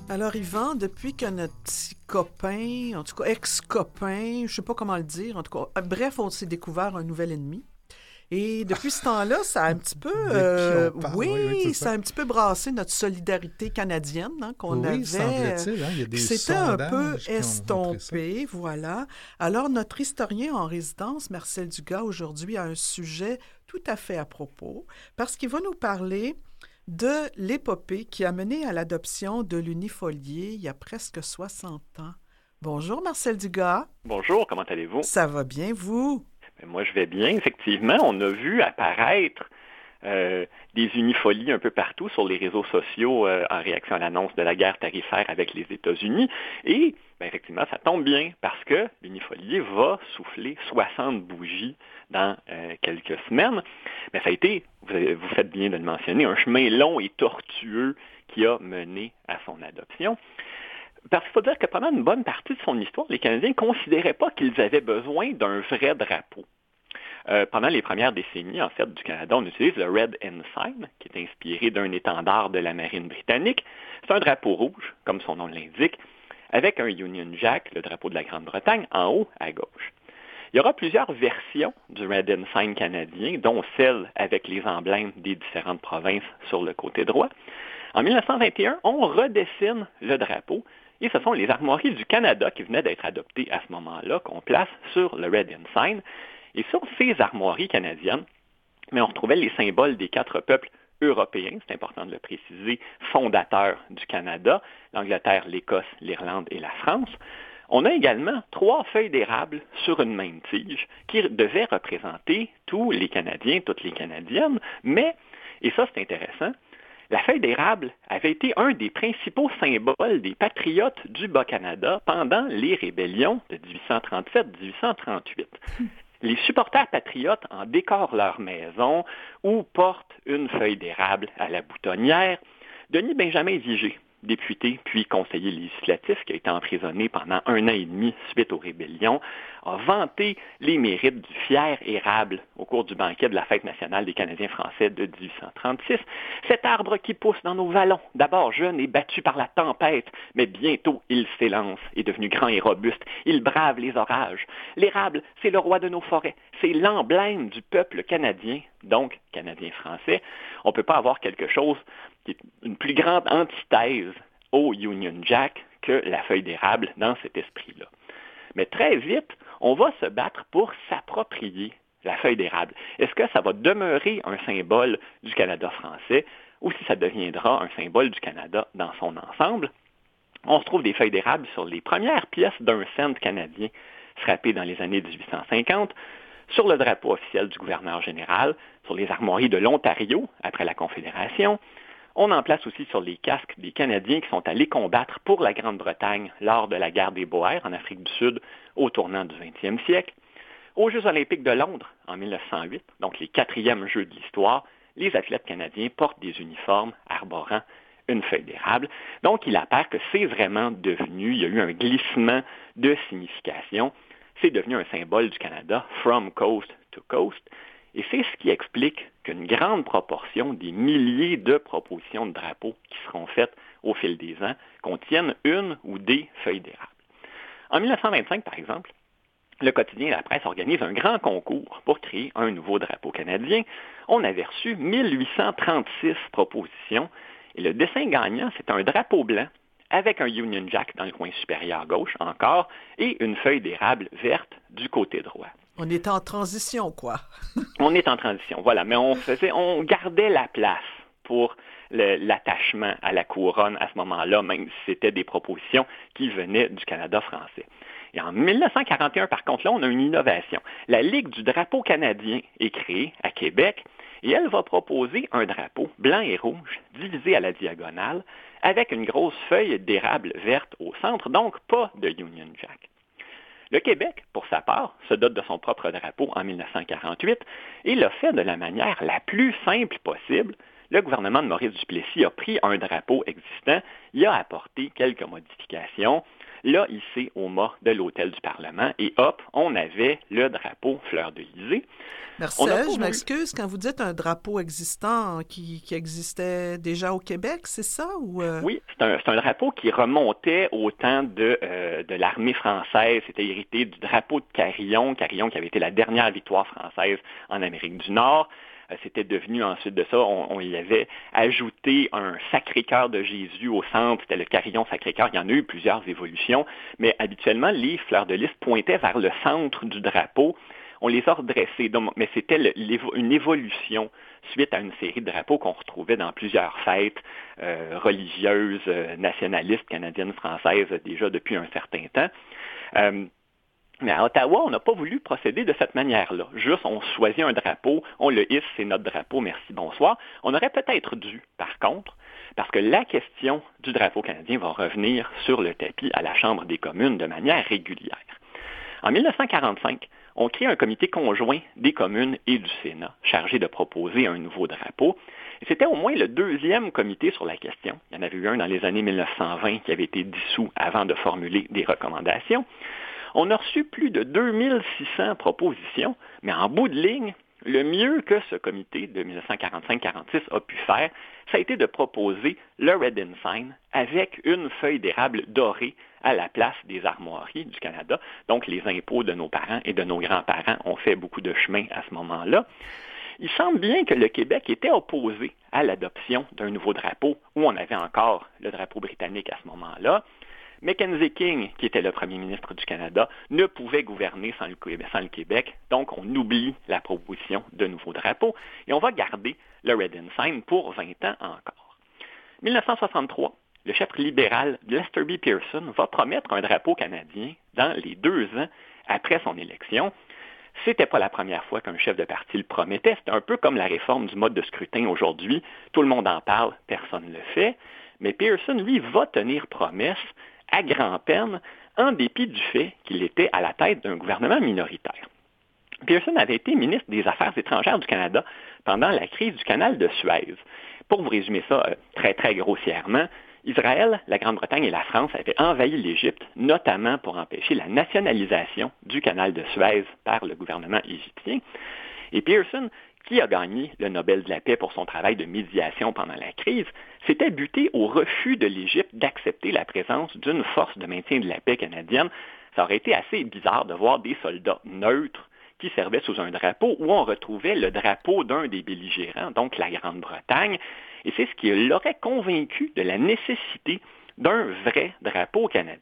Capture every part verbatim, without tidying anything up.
Alors, Yvan, depuis que notre petit copain, en tout cas ex-copain, je ne sais pas comment le dire, en tout cas, bref, on s'est découvert un nouvel ennemi. Et depuis ce temps-là, ça a un petit peu, Depuis euh, on parle, oui, oui, oui, c'est ça ça. a un petit peu brassé notre solidarité canadienne hein, qu'on Oui, avait, euh, semble-t-il, hein, il y a qui des s'était un peu sondages qui ont montré ça. estompée, voilà. Alors, notre historien en résidence, Marcel Dugas, aujourd'hui a un sujet tout à fait à propos, parce qu'il va nous parler de l'épopée qui a mené à l'adoption de l'unifolié il y a presque soixante ans. Bonjour Marcel Dugas, Bonjour, comment allez-vous? ça va bien vous? Ben, moi, je vais bien. Effectivement, on a vu apparaître euh, des unifolies un peu partout sur les réseaux sociaux euh, en réaction à l'annonce de la guerre tarifaire avec les États-Unis. Et ben, effectivement, ça tombe bien parce que l'unifolié va souffler soixante bougies dans euh, quelques semaines. Mais ça a été, vous, avez, vous faites bien de le mentionner, un chemin long et tortueux qui a mené à son adoption. Parce qu'il faut dire que pendant une bonne partie de son histoire, les Canadiens ne considéraient pas qu'ils avaient besoin d'un vrai drapeau. Euh, pendant les premières décennies, en fait, du Canada, on utilise le Red Ensign, qui est inspiré d'un étendard de la marine britannique. C'est un drapeau rouge, comme son nom l'indique, avec un Union Jack, le drapeau de la Grande-Bretagne, en haut à gauche. Il y aura plusieurs versions du Red Ensign canadien, dont celle avec les emblèmes des différentes provinces sur le côté droit. En dix-neuf cent vingt et un, on redessine le drapeau, et ce sont les armoiries du Canada qui venaient d'être adoptées à ce moment-là qu'on place sur le Red Ensign. Et sur ces armoiries canadiennes, mais on retrouvait les symboles des quatre peuples européens, c'est important de le préciser, fondateurs du Canada, l'Angleterre, l'Écosse, l'Irlande et la France. On a également trois feuilles d'érable sur une même tige qui devaient représenter tous les Canadiens, toutes les Canadiennes, mais, et ça c'est intéressant, la feuille d'érable avait été un des principaux symboles des patriotes du Bas-Canada pendant les rébellions de dix-huit cent trente-sept dix-huit cent trente-huit. Les supporters patriotes en décorent leur maison ou portent une feuille d'érable à la boutonnière. Denis Benjamin Vigée, député puis conseiller législatif qui a été emprisonné pendant un an et demi suite aux rébellions, a vanté les mérites du fier érable au cours du banquet de la Fête nationale des Canadiens français de dix-huit cent trente-six. Cet arbre qui pousse dans nos vallons, d'abord jeune et battu par la tempête, mais bientôt il s'élance et devenu grand et robuste, il brave les orages. L'érable, c'est le roi de nos forêts, c'est l'emblème du peuple canadien, donc canadien-français. On ne peut pas avoir quelque chose qui est une plus grande antithèse au Union Jack que la feuille d'érable dans cet esprit-là. Mais très vite, on va se battre pour s'approprier la feuille d'érable. Est-ce que ça va demeurer un symbole du Canada français ou si ça deviendra un symbole du Canada dans son ensemble? On se trouve des feuilles d'érable sur les premières pièces d'un cent canadien frappées dans les années dix-huit cent cinquante, sur le drapeau officiel du gouverneur général, sur les armoiries de l'Ontario après la Confédération. On en place aussi sur les casques des Canadiens qui sont allés combattre pour la Grande-Bretagne lors de la guerre des Boers en Afrique du Sud au tournant du vingtième siècle. Aux Jeux olympiques de Londres en dix-neuf cent huit, donc les quatrièmes Jeux de l'histoire, les athlètes canadiens portent des uniformes arborant une feuille d'érable. Donc, il apparaît que c'est vraiment devenu, il y a eu un glissement de signification. C'est devenu un symbole du Canada, from coast to coast. Et c'est ce qui explique qu'une grande proportion des milliers de propositions de drapeaux qui seront faites au fil des ans contiennent une ou des feuilles d'érable. En dix-neuf cent vingt-cinq, par exemple, le quotidien La Presse organise un grand concours pour créer un nouveau drapeau canadien. On avait reçu mille huit cent trente-six propositions et le dessin gagnant, c'est un drapeau blanc avec un Union Jack dans le coin supérieur gauche encore et une feuille d'érable verte du côté droit. On est en transition, quoi. On est en transition, voilà, mais on faisait, on gardait la place pour le, l'attachement à la couronne à ce moment-là, même si c'était des propositions qui venaient du Canada français. Et en dix-neuf cent quarante et un, par contre, là, on a une innovation. La Ligue du drapeau canadien est créée à Québec et elle va proposer un drapeau blanc et rouge divisé à la diagonale avec une grosse feuille d'érable verte au centre, donc pas de Union Jack. Le Québec, pour sa part, se dote de son propre drapeau en dix-neuf cent quarante-huit et l'a fait de la manière la plus simple possible. Le gouvernement de Maurice Duplessis a pris un drapeau existant, il a apporté quelques modifications. là, hissé au mât de l'hôtel du Parlement. Et hop, on avait le drapeau fleur-de-lysée. Marcel, je m'excuse, quand vous dites un drapeau existant qui, qui existait déjà au Québec, c'est ça? Ou euh... Oui, c'est un, c'est un drapeau qui remontait au temps de, euh, de l'armée française. C'était hérité du drapeau de Carillon, Carillon qui avait été la dernière victoire française en Amérique du Nord. Euh, c'était devenu ensuite de ça, on, on y avait ajouté un Sacré-Cœur de Jésus au centre, c'était le Carillon Sacré-Cœur. Il y en a eu plusieurs évolutions, mais habituellement, les fleurs de lys pointaient vers le centre du drapeau. On les a redressés, donc, mais c'était le, une évolution suite à une série de drapeaux qu'on retrouvait dans plusieurs fêtes euh, religieuses, euh, nationalistes, canadiennes, françaises, déjà depuis un certain temps. Euh, mais à Ottawa, on n'a pas voulu procéder de cette manière-là. Juste, on choisit un drapeau, on le hisse, c'est notre drapeau, merci, bonsoir. On aurait peut-être dû, par contre, parce que la question du drapeau canadien va revenir sur le tapis à la Chambre des communes de manière régulière. En dix-neuf cent quarante-cinq, on crée un comité conjoint des communes et du Sénat, chargé de proposer un nouveau drapeau. Et c'était au moins le deuxième comité sur la question. Il y en avait eu un dans les années dix-neuf cent vingt qui avait été dissous avant de formuler des recommandations. On a reçu plus de deux mille six cents propositions, mais en bout de ligne, le mieux que ce comité de dix-neuf cent quarante-cinq quarante-six a pu faire, ça a été de proposer le Red Ensign avec une feuille d'érable dorée à la place des armoiries du Canada. Donc, les impôts de nos parents et de nos grands-parents ont fait beaucoup de chemin à ce moment-là. Il semble bien que le Québec était opposé à l'adoption d'un nouveau drapeau, où on avait encore le drapeau britannique à ce moment-là. Mackenzie King, qui était le premier ministre du Canada, ne pouvait gouverner sans le Québec, sans le Québec, donc on oublie la proposition de nouveau drapeau et on va garder le Red Ensign pour vingt ans encore. dix-neuf cent soixante-trois, le chef libéral Lester B. Pearson va promettre un drapeau canadien dans les deux ans après son élection. C'était pas la première fois qu'un chef de parti le promettait. C'était un peu comme la réforme du mode de scrutin aujourd'hui. Tout le monde en parle, personne ne le fait. Mais Pearson, lui, va tenir promesse à grand-peine, en dépit du fait qu'il était à la tête d'un gouvernement minoritaire. Pearson avait été ministre des Affaires étrangères du Canada pendant la crise du canal de Suez. Pour vous résumer ça euh, très, très grossièrement, Israël, la Grande-Bretagne et la France avaient envahi l'Égypte, notamment pour empêcher la nationalisation du canal de Suez par le gouvernement égyptien. Et Pearson, qui a gagné le Nobel de la paix pour son travail de médiation pendant la crise, s'était buté au refus de l'Égypte d'accepter la présence d'une force de maintien de la paix canadienne. Ça aurait été assez bizarre de voir des soldats neutres qui servaient sous un drapeau où on retrouvait le drapeau d'un des belligérants, donc la Grande-Bretagne. Et c'est ce qui l'aurait convaincu de la nécessité d'un vrai drapeau canadien.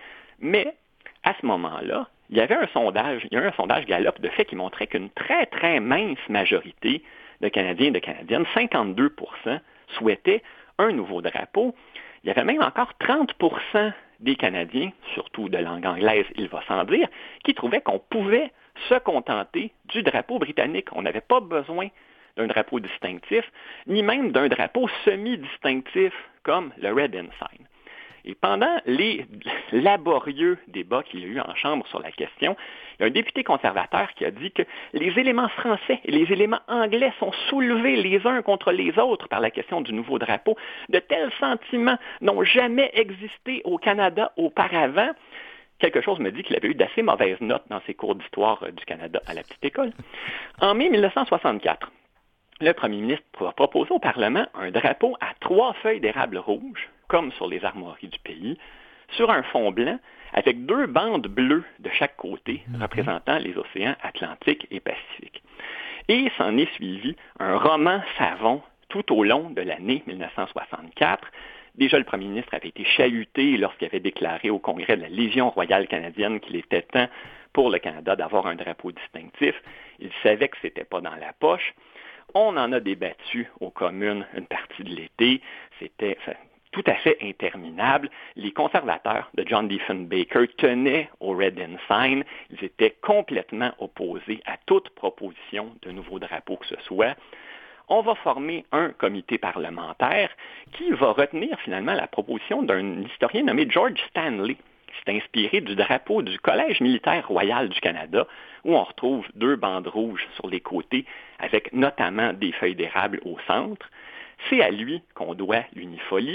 Mais, à ce moment-là, il y avait un sondage, il y a eu un sondage Gallup de fait qui montrait qu'une très, très mince majorité de Canadiens et de Canadiennes, cinquante-deux pour cent, souhaitaient un nouveau drapeau. Il y avait même encore trente pour cent des Canadiens, surtout de langue anglaise, il va sans dire, qui trouvaient qu'on pouvait se contenter du drapeau britannique. On n'avait pas besoin d'un drapeau distinctif, ni même d'un drapeau semi-distinctif comme le Red Ensign. Et pendant les laborieux débats qu'il y a eu en Chambre sur la question, il y a un député conservateur qui a dit que les éléments français et les éléments anglais sont soulevés les uns contre les autres par la question du nouveau drapeau. De tels sentiments n'ont jamais existé au Canada auparavant. Quelque chose me dit qu'il avait eu d'assez mauvaises notes dans ses cours d'histoire du Canada à la petite école. En mai dix-neuf cent soixante-quatre, le premier ministre va proposer au Parlement un drapeau à trois feuilles d'érable rouge, comme sur les armoiries du pays, sur un fond blanc, avec deux bandes bleues de chaque côté, mm-hmm. représentant les océans Atlantique et Pacifique. Et s'en est suivi un roman savon tout au long de l'année dix-neuf cent soixante-quatre. Déjà, le premier ministre avait été chahuté lorsqu'il avait déclaré au Congrès de la Légion royale canadienne qu'il était temps pour le Canada d'avoir un drapeau distinctif. Il savait que ce n'était pas dans la poche. On en a débattu aux communes une partie de l'été. C'était tout à fait interminable. Les conservateurs de John Diefenbaker tenaient au Red Ensign. Ils étaient complètement opposés à toute proposition de nouveau drapeau que ce soit. On va former un comité parlementaire qui va retenir finalement la proposition d'un historien nommé George Stanley, qui s'est inspiré du drapeau du Collège militaire royal du Canada, où on retrouve deux bandes rouges sur les côtés, avec notamment des feuilles d'érable au centre. C'est à lui qu'on doit l'unifolier,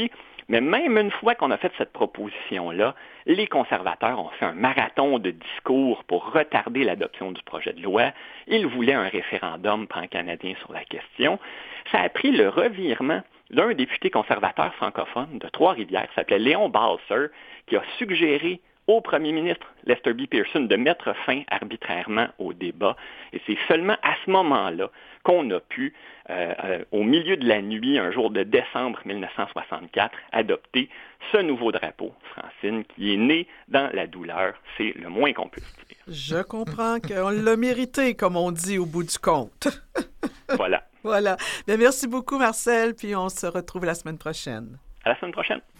Mais même une fois qu'on a fait cette proposition-là, les conservateurs ont fait un marathon de discours pour retarder l'adoption du projet de loi. Ils voulaient un référendum pan-canadien sur la question. Ça a pris le revirement d'un député conservateur francophone de Trois-Rivières, qui s'appelait Léon Balser, qui a suggéré au premier ministre Lester B. Pearson de mettre fin arbitrairement au débat. Et c'est seulement à ce moment-là qu'on a pu, euh, euh, au milieu de la nuit, un jour de décembre mille neuf cent soixante-quatre, adopter ce nouveau drapeau, Francine, qui est né dans la douleur. C'est le moins qu'on puisse dire. Je comprends qu'on l'a mérité, comme on dit au bout du compte. Voilà. Voilà. Bien, merci beaucoup, Marcel, puis on se retrouve la semaine prochaine. À la semaine prochaine.